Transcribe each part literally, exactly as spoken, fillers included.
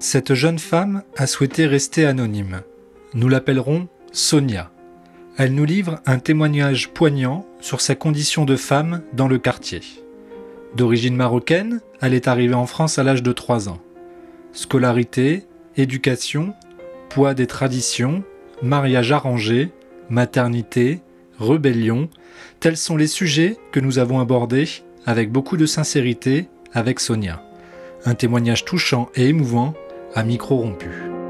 Cette jeune femme a souhaité rester anonyme. Nous l'appellerons Sonia. Elle nous livre un témoignage poignant sur sa condition de femme dans le quartier. D'origine marocaine, elle est arrivée en France à l'âge de trois ans. Scolarité, éducation, poids des traditions, mariage arrangé, maternité, rébellion, tels sont les sujets que nous avons abordés avec beaucoup de sincérité avec Sonia. Un témoignage touchant et émouvant à micro rompu.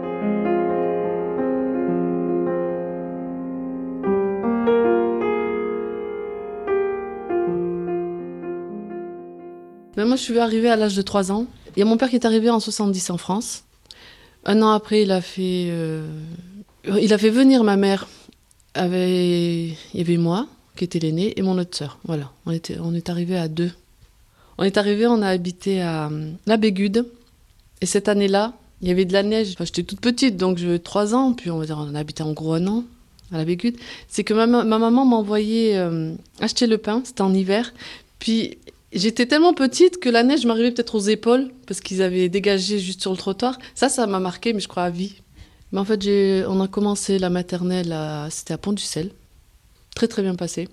Ben moi, je suis arrivée à l'âge de trois ans. Il y a mon père qui est arrivé en soixante-dix en France. Un an après, il a fait, euh, il a fait venir ma mère. Avec, il y avait moi, qui était l'aîné, et mon autre sœur. Voilà, on, était, on est arrivés à deux. On est arrivés, on a habité à la Bégude. Et cette année-là, il y avait de la neige. Enfin, j'étais toute petite, donc j'avais trois ans. Puis on va dire, on a habité en gros un an à la Bégude. C'est que ma, ma maman m'envoyait euh, acheter le pain, c'était en hiver. Puis j'étais tellement petite que la neige m'arrivait peut-être aux épaules, parce qu'ils avaient dégagé juste sur le trottoir. Ça, ça m'a marqué, mais je crois à vie. Mais en fait, j'ai, on a commencé la maternelle, à, c'était à Pont-du-Sel. Très, très bien passé.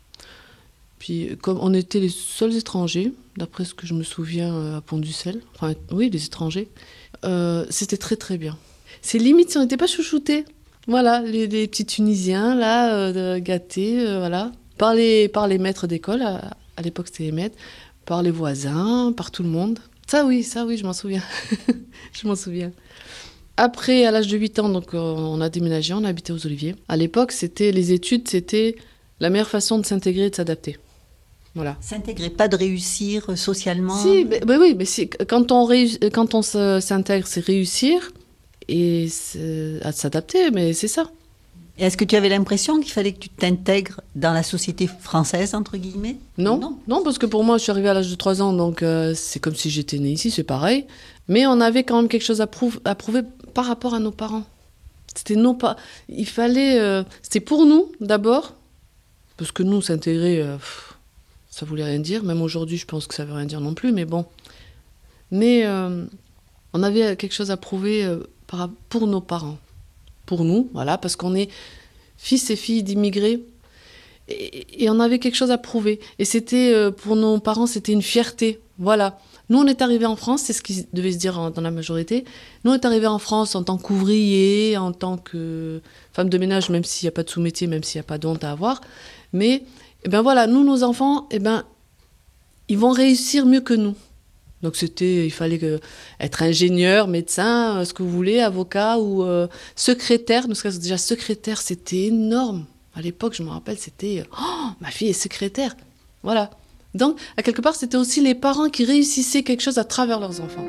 Puis, comme on était les seuls étrangers, d'après ce que je me souviens à Pont-du-Sel, enfin, oui, les étrangers, euh, c'était très, très bien. C'est limite si on n'était pas chouchoutés. Voilà, les, les petits Tunisiens, là, euh, gâtés, euh, voilà. Par les, par les maîtres d'école, à, à l'époque, c'était les maîtres, par les voisins, par tout le monde. Ça, oui, ça, oui, je m'en souviens. je m'en souviens. Après, à l'âge de huit ans, donc, on a déménagé, on a habité aux Oliviers. À l'époque, c'était, les études, c'était la meilleure façon de s'intégrer et de s'adapter. Voilà. S'intégrer, pas de réussir socialement. Si, mais, mais oui, mais si, quand on, réussit, quand on se, s'intègre, c'est réussir et c'est, à s'adapter, mais c'est ça. Et est-ce que tu avais l'impression qu'il fallait que tu t'intègres dans la société française, entre guillemets ? Non, non, non, parce que pour moi, je suis arrivée à l'âge de trois ans, donc euh, c'est comme si j'étais née ici, c'est pareil. Mais on avait quand même quelque chose à, prouve, à prouver par rapport à nos parents. C'était nos pas. Il fallait. Euh, c'était pour nous d'abord, parce que nous s'intégrer, euh, pff, ça voulait rien dire. Même aujourd'hui, je pense que ça veut rien dire non plus. Mais bon. Mais euh, on avait quelque chose à prouver euh, par, pour nos parents, pour nous, voilà, parce qu'on est fils et filles d'immigrés. Et, et on avait quelque chose à prouver. Et c'était euh, pour nos parents, c'était une fierté. Voilà. Nous, on est arrivés en France, c'est ce qui devait se dire dans la majorité. Nous, on est arrivés en France en tant qu'ouvriers, en tant que femme de ménage, même s'il n'y a pas de sous-métier, même s'il n'y a pas d'honte à avoir. Mais, eh ben voilà, nous, nos enfants, eh ben, ils vont réussir mieux que nous. Donc, c'était, il fallait que, être ingénieur, médecin, ce que vous voulez, avocat ou euh, secrétaire. Nous, déjà, secrétaire, c'était énorme. À l'époque, je me rappelle, c'était « Oh, ma fille est secrétaire !» Voilà. Donc, à quelque part, c'était aussi les parents qui réussissaient quelque chose à travers leurs enfants.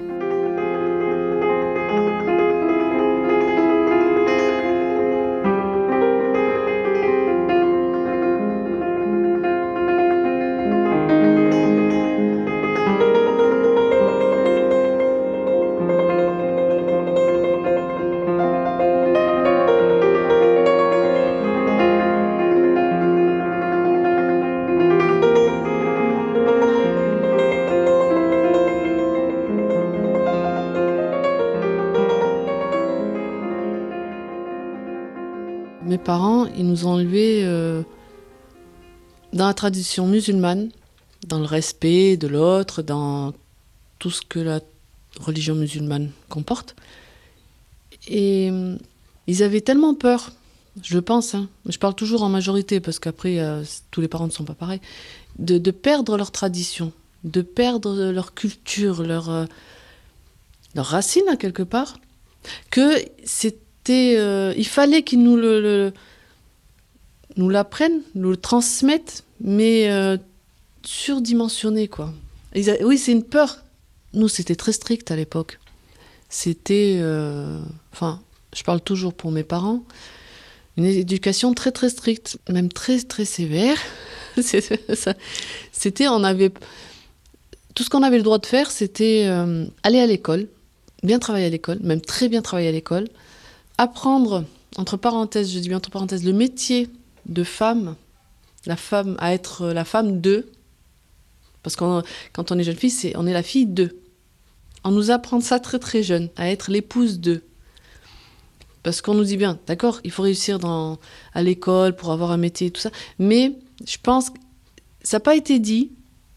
Mes parents, ils nous ont élevés euh, dans la tradition musulmane, dans le respect de l'autre, dans tout ce que la religion musulmane comporte. Et euh, ils avaient tellement peur, je pense, hein, je parle toujours en majorité parce qu'après, euh, tous les parents ne sont pas pareils, de, de perdre leur tradition, de perdre leur culture, leur, euh, leur racine, à quelque part, que c'est Euh, il fallait qu'ils nous, le, le, nous l'apprennent, nous le transmettent, mais euh, surdimensionné, quoi. Ils a, oui, c'est une peur. Nous, c'était très strict à l'époque. C'était... Euh, enfin, je parle toujours pour mes parents. Une éducation très, très stricte, même très, très sévère. C'était... On avait... Tout ce qu'on avait le droit de faire, c'était euh, aller à l'école, bien travailler à l'école, même très bien travailler à l'école, apprendre, entre parenthèses, je dis bien entre parenthèses, le métier de femme, la femme à être la femme d'eux, parce que quand on est jeune fille, c'est, on est la fille d'eux. On nous apprend ça très très jeune, à être l'épouse de. Parce qu'on nous dit bien, d'accord, il faut réussir dans, à l'école pour avoir un métier et tout ça. Mais je pense que ça n'a pas été dit,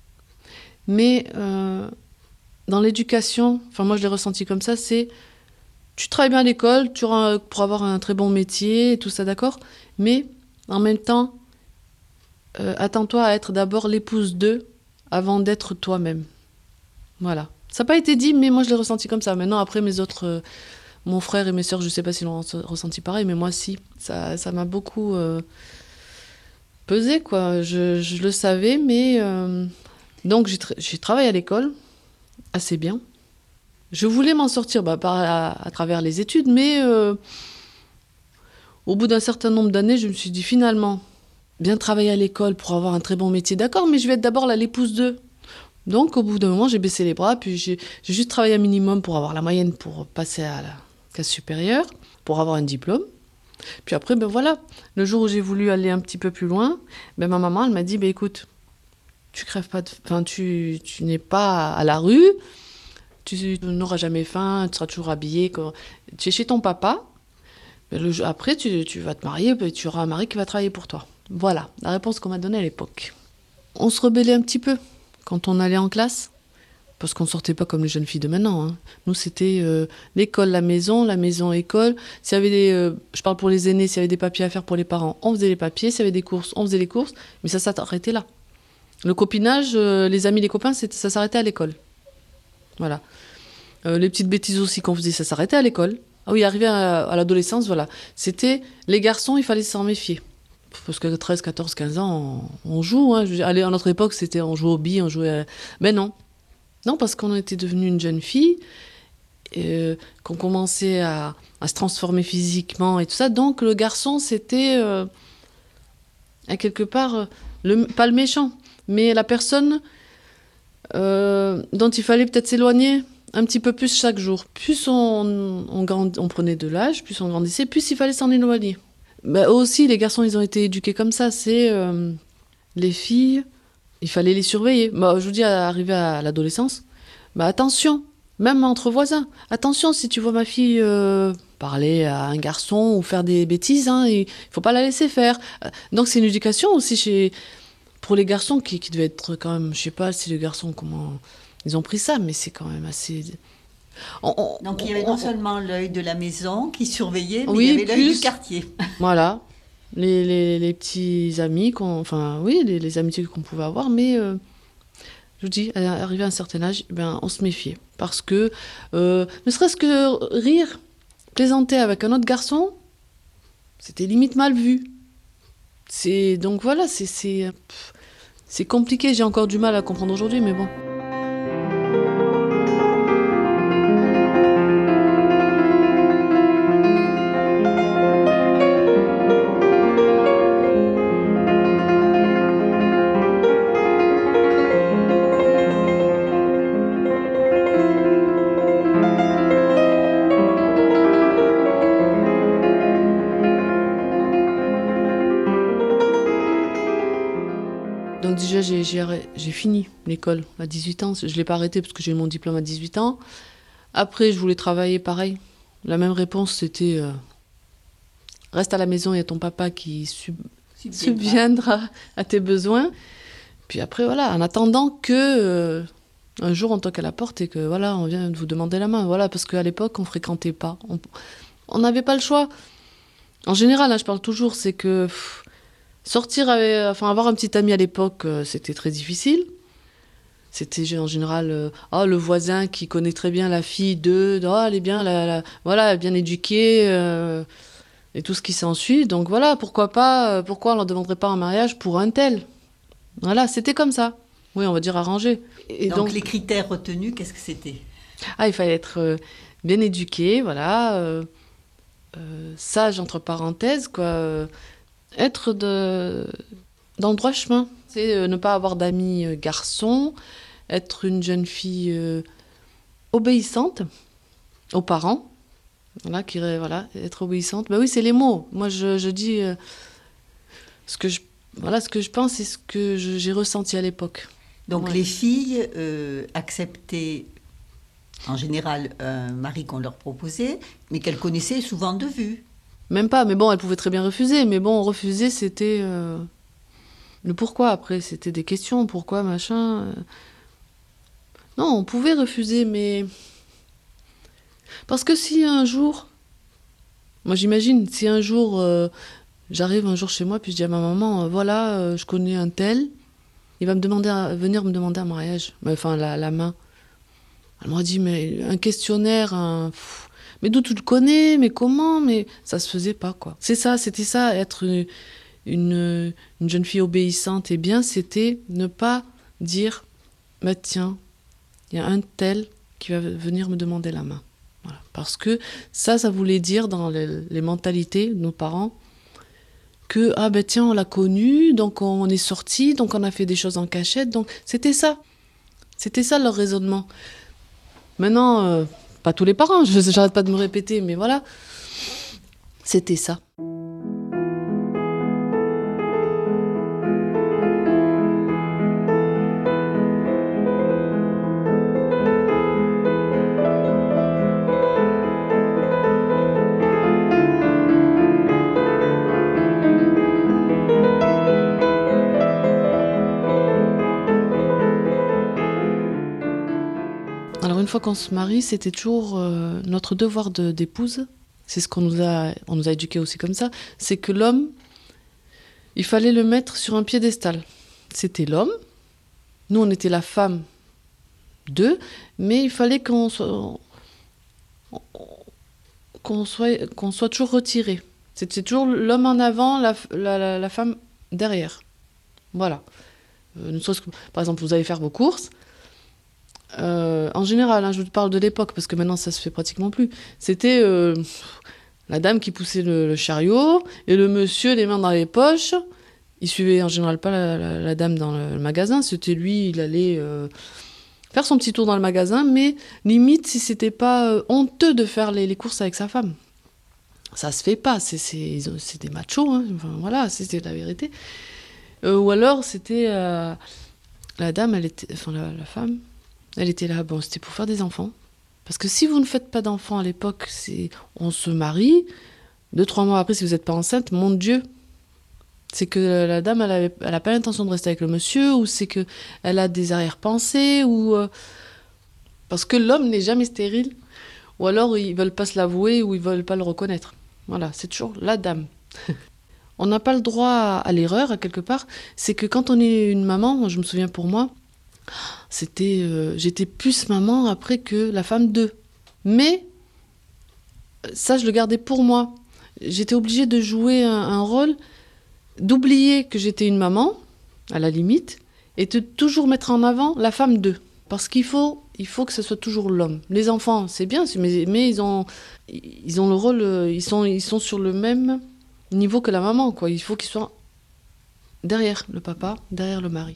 mais euh, dans l'éducation, enfin moi je l'ai ressenti comme ça, c'est tu travailles bien à l'école tu auras, pour avoir un très bon métier et tout ça, d'accord. Mais en même temps, euh, attends-toi à être d'abord l'épouse d'eux avant d'être toi-même. Voilà. Ça n'a pas été dit, mais moi je l'ai ressenti comme ça. Maintenant, après mes autres... Euh, Mon frère et mes sœurs, je ne sais pas s'ils l'ont ressenti pareil, mais moi, si. Ça, ça m'a beaucoup euh, pesé, quoi. Je, je le savais, mais... Euh... Donc, j'ai, tra- j'ai travaillé à l'école, assez bien. Je voulais m'en sortir bah, par, à, à travers les études, mais euh, au bout d'un certain nombre d'années, je me suis dit, finalement, bien travailler à l'école pour avoir un très bon métier, d'accord, mais je vais être d'abord là, l'épouse d'eux. Donc, au bout d'un moment, j'ai baissé les bras, puis j'ai, j'ai juste travaillé un minimum pour avoir la moyenne, pour passer à la classe supérieure, pour avoir un diplôme. Puis après, ben voilà, le jour où j'ai voulu aller un petit peu plus loin, ben ma maman, elle m'a dit, ben écoute, tu crèves pas de... Enfin, tu, tu n'es pas à la rue, tu n'auras jamais faim, tu seras toujours habillée, quand... tu es chez ton papa, ben le jour... après tu, tu vas te marier, ben tu auras un mari qui va travailler pour toi. Voilà, la réponse qu'on m'a donnée à l'époque. On se rebellait un petit peu quand on allait en classe. Parce qu'on ne sortait pas comme les jeunes filles de maintenant. Hein. Nous, c'était euh, l'école, la maison, la maison, école. S'il y avait des, euh, je parle pour les aînés, s'il y avait des papiers à faire pour les parents, on faisait les papiers. S'il y avait des courses, on faisait les courses. Mais ça s'arrêtait là. Le copinage, euh, les amis, les copains, ça s'arrêtait à l'école. Voilà. Euh, les petites bêtises aussi qu'on faisait, ça s'arrêtait à l'école. Ah oui, arrivé à, à l'adolescence, voilà. C'était les garçons, il fallait s'en méfier. Parce que treize, quatorze, quinze ans, on, on joue. Hein. Allez, à notre époque, c'était on jouait aux billes, on jouait... À... Ben non. Non, parce qu'on était devenue une jeune fille, euh, qu'on commençait à, à se transformer physiquement et tout ça. Donc le garçon, c'était, euh, à quelque part, le, pas le méchant, mais la personne euh, dont il fallait peut-être s'éloigner un petit peu plus chaque jour. Plus on, on, grand, on prenait de l'âge, plus on grandissait, plus il fallait s'en éloigner. Ben, aussi, les garçons, ils ont été éduqués comme ça. C'est euh, les filles... Il fallait les surveiller. Bah, je vous dis, arrivé à l'adolescence, bah, attention, même entre voisins, attention si tu vois ma fille euh, parler à un garçon ou faire des bêtises, hein, il ne faut pas la laisser faire. Donc c'est une éducation aussi chez... pour les garçons qui, qui devaient être quand même, je ne sais pas si les garçons, comment ils ont pris ça, mais c'est quand même assez... On, on, Donc il y avait non on, seulement l'œil de la maison qui surveillait, mais oui, il y avait l'œil plus, du quartier. Voilà. Les, les, les petits amis, qu'on, enfin oui, les, les amitiés qu'on pouvait avoir, mais euh, je vous dis, arrivé à un certain âge, ben, on se méfiait. Parce que, euh, ne serait-ce que rire, plaisanter avec un autre garçon, c'était limite mal vu. C'est, donc voilà, c'est, c'est, c'est compliqué, j'ai encore du mal à comprendre aujourd'hui, mais bon. Donc déjà, j'ai, j'ai, j'ai fini l'école à dix-huit ans. Je ne l'ai pas arrêté parce que j'ai eu mon diplôme à dix-huit ans. Après, je voulais travailler pareil. La même réponse, c'était euh, reste à la maison, il y a ton papa qui sub... subviendra à tes besoins. Puis après, voilà, en attendant que euh, un jour on toque à la porte et que voilà, on vient vous demander la main. Voilà, parce qu'à l'époque, on ne fréquentait pas. On n'avait pas le choix. En général, hein, je parle toujours, c'est que... Pff, sortir, avec, enfin avoir un petit ami à l'époque, euh, c'était très difficile. C'était en général euh, oh, le voisin qui connaît très bien la fille de, oh, elle est bien, la, la, voilà, elle est bien éduquée euh, et tout ce qui s'ensuit. Donc voilà, pourquoi pas, euh, pourquoi on leur demanderait pas un mariage pour un tel. Voilà, c'était comme ça. Oui, on va dire arrangé. Et donc, donc les critères retenus, qu'est-ce que c'était ? Ah, il fallait être euh, bien éduqué, voilà, euh, euh, sage entre parenthèses, quoi. Euh, être de, dans le droit chemin, c'est euh, ne pas avoir d'amis euh, garçons, être une jeune fille euh, obéissante aux parents, voilà, qui, voilà, être obéissante. Ben oui, c'est les mots. Moi, je, je dis euh, ce que je, voilà, ce que je pense et ce que je, j'ai ressenti à l'époque. Donc ouais. Les filles euh, acceptaient en général un mari qu'on leur proposait, mais qu'elles connaissaient souvent de vue. Même pas, mais bon, elle pouvait très bien refuser. Mais bon, refuser, c'était euh, le pourquoi. Après, c'était des questions, pourquoi, machin. euh. Non, on pouvait refuser, mais... Parce que si un jour... Moi, j'imagine, si un jour, euh, j'arrive un jour chez moi, puis je dis à ma maman, euh, voilà, euh, je connais un tel, il va me demander à, venir me demander un mariage, enfin, la, la main. Elle m'a dit, mais un questionnaire, un... Pff, mais d'où tu le connais, mais comment, mais ça se faisait pas, quoi. C'est ça, c'était ça, être une, une, une jeune fille obéissante et bien, c'était ne pas dire, bah tiens, il y a un tel qui va venir me demander la main. Voilà. Parce que ça, ça voulait dire dans les, les mentalités de nos parents que, ah ben tiens, on l'a connu, donc on est sortis, donc on a fait des choses en cachette, donc c'était ça. C'était ça leur raisonnement. Maintenant, euh, pas tous les parents, je j'arrête pas de me répéter, mais voilà, c'était ça. Alors une fois qu'on se marie, c'était toujours euh, notre devoir de, d'épouse. C'est ce qu'on nous a, on nous a éduqués aussi comme ça. C'est que l'homme, il fallait le mettre sur un piédestal. C'était l'homme. Nous, on était la femme d'eux, mais il fallait qu'on soit, qu'on soit, qu'on soit toujours retiré. C'était toujours l'homme en avant, la, la, la, la femme derrière. Voilà. Euh, ne serait-ce que, par exemple, vous allez faire vos courses. Euh, en général, hein, je vous parle de l'époque, parce que maintenant ça se fait pratiquement plus. C'était euh, la dame qui poussait le, le chariot, et le monsieur les mains dans les poches. Il suivait en général pas la, la, la dame dans le, le magasin, c'était lui, il allait euh, faire son petit tour dans le magasin, mais limite si c'était pas euh, honteux de faire les, les courses avec sa femme. Ça se fait pas, c'est, c'est, c'est des machos, hein. Enfin, voilà, c'était la vérité. Euh, ou alors c'était euh, la dame, elle était, enfin la, la femme. Elle était là, bon, c'était pour faire des enfants. Parce que si vous ne faites pas d'enfants à l'époque, c'est, on se marie. Deux, trois mois après, si vous n'êtes pas enceinte, mon Dieu, c'est que la dame, elle n'a pas l'intention de rester avec le monsieur, ou c'est qu'elle a des arrière-pensées, ou... Euh, parce que l'homme n'est jamais stérile, ou alors ils ne veulent pas se l'avouer, ou ils ne veulent pas le reconnaître. Voilà, c'est toujours la dame. On n'a pas le droit à, à l'erreur, à quelque part. C'est que quand on est une maman, je me souviens pour moi, c'était, euh, j'étais plus maman après que la femme d'eux. Mais ça, je le gardais pour moi. J'étais obligée de jouer un, un rôle, d'oublier que j'étais une maman, à la limite, et de toujours mettre en avant la femme d'eux. Parce qu'il faut, il faut que ce soit toujours l'homme. Les enfants, c'est bien, mais, mais ils ont, ils ont le rôle, ils sont, ils sont sur le même niveau que la maman, quoi. Il faut qu'ils soient derrière le papa, derrière le mari.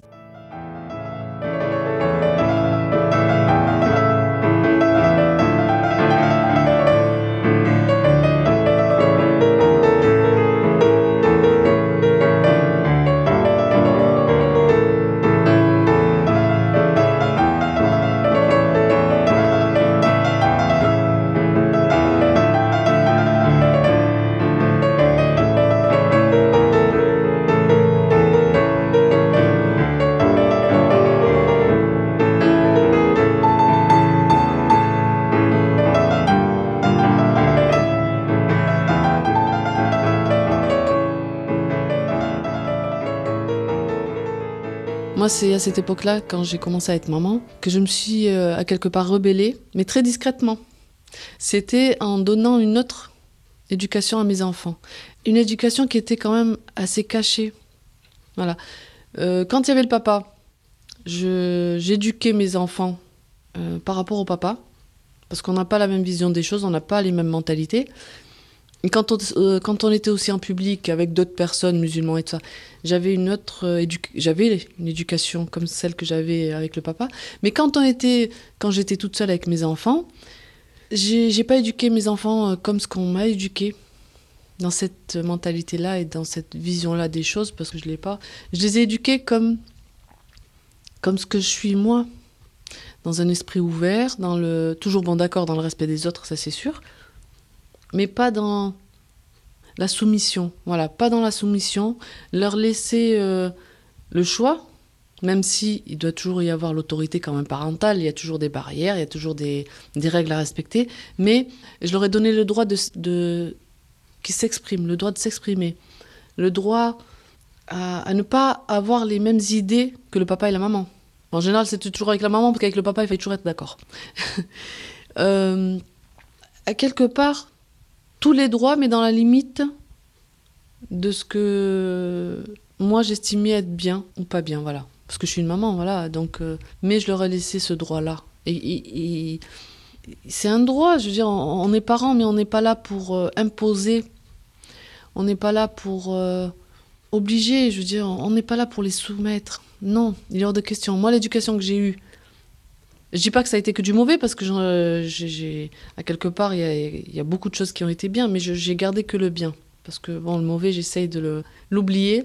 Moi, c'est à cette époque-là, quand j'ai commencé à être maman, que je me suis euh, à quelque part rebellée, mais très discrètement. C'était en donnant une autre éducation à mes enfants. Une éducation qui était quand même assez cachée. Voilà. Euh, quand il y avait le papa, je, j'éduquais mes enfants euh, par rapport au papa, parce qu'on n'a pas la même vision des choses, on n'a pas les mêmes mentalités. Et quand on, euh, quand on était aussi en public avec d'autres personnes, musulmans et tout ça, j'avais une autre euh, édu- j'avais une éducation comme celle que j'avais avec le papa. Mais quand on était, quand j'étais toute seule avec mes enfants, j'ai, j'ai pas éduqué mes enfants euh, comme ce qu'on m'a éduqué dans cette mentalité-là et dans cette vision-là des choses, parce que je l'ai pas. Je les ai éduqués comme, comme ce que je suis moi, dans un esprit ouvert, dans le toujours bon d'accord dans le respect des autres, ça c'est sûr, mais pas dans la soumission. Voilà, pas dans la soumission. Leur laisser euh, le choix, même si il doit toujours y avoir l'autorité quand même parentale, il y a toujours des barrières, il y a toujours des, des règles à respecter, mais je leur ai donné le droit de, de qu'ils s'expriment, le droit de s'exprimer, le droit à, à ne pas avoir les mêmes idées que le papa et la maman. En général, c'est toujours avec la maman, parce qu'avec le papa, il faut toujours être d'accord. euh, à quelque part, tous les droits, mais dans la limite de ce que moi j'estimais être bien ou pas bien, voilà. Parce que je suis une maman, voilà. Donc, euh, mais je leur ai laissé ce droit-là. Et, et, et c'est un droit, je veux dire, on, on est parents, mais on n'est pas là pour euh, imposer. On n'est pas là pour euh, obliger, je veux dire, on n'est pas là pour les soumettre. Non, il est hors de question. Moi, l'éducation que j'ai eue, je dis pas que ça a été que du mauvais, parce que j'ai, j'ai, à quelque part, il y a, il y a beaucoup de choses qui ont été bien, mais je, j'ai gardé que le bien. Parce que, bon, le mauvais, j'essaye de le, l'oublier.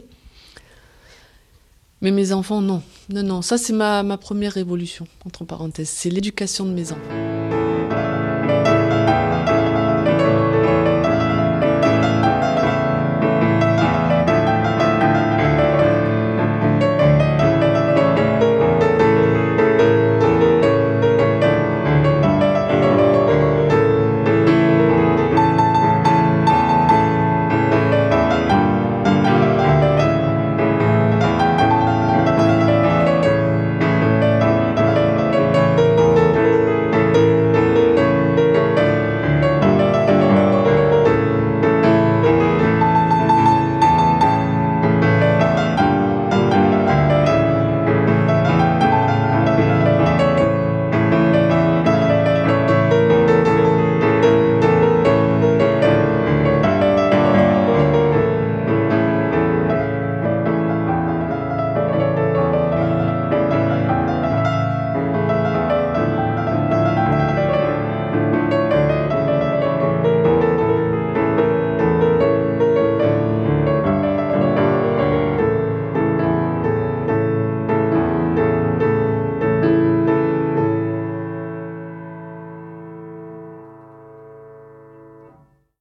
Mais mes enfants, non. Non, non. Ça, c'est ma, ma première révolution, entre parenthèses. C'est l'éducation de mes enfants.